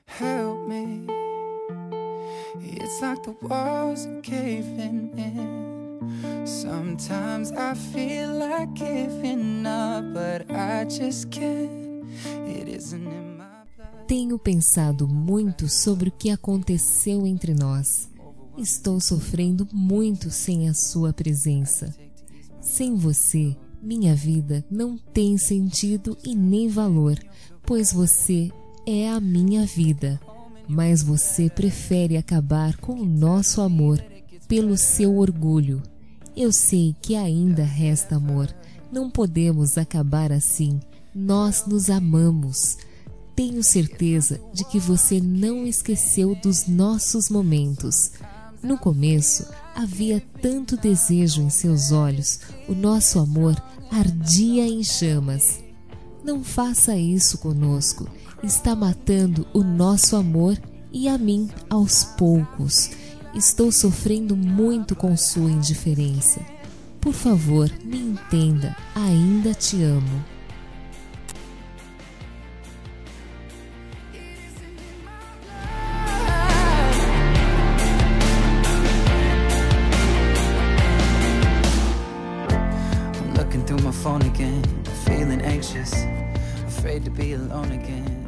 help me. It's like the walls are caving in. Sometimes I feel like giving up, but I just can't. It isn't in my blood. Tenho pensado muito sobre o que aconteceu entre nós. Estou sofrendo muito sem a sua presença. Sem você, minha vida não tem sentido e nem valor, pois você é a minha vida. Mas você prefere acabar com o nosso amor pelo seu orgulho. Eu sei que ainda resta amor. Não podemos acabar assim. Nós nos amamos. Tenho certeza de que você não esqueceu dos nossos momentos. No começo, havia tanto desejo em seus olhos. O nosso amor ardia em chamas. Não faça isso conosco. Está matando o nosso amor e a mim aos poucos. Estou sofrendo muito com sua indiferença. Por favor, me entenda. Ainda te amo. I'm looking through my phone again, feeling anxious, afraid to be alone again.